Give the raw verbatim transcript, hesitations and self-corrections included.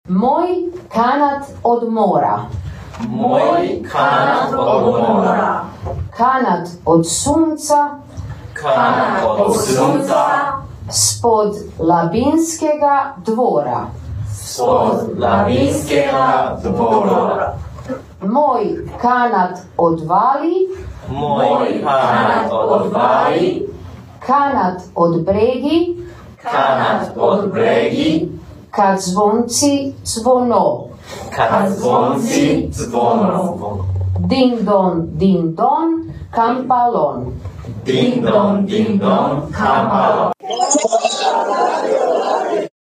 Moj kanat od mora. Moj kanat od mora. Kanat od sunca. Kanat od sunca. Spod Labinskega dvora. Spod Labinskega dvora. Moj kanat od vali. Moj kanat od vali. Kanat od bregi. Kanat od bregi. Kad zvonci zvono. Kad zvonci zvono. Din don, din don, kampalon. Din don, din don, kampalon.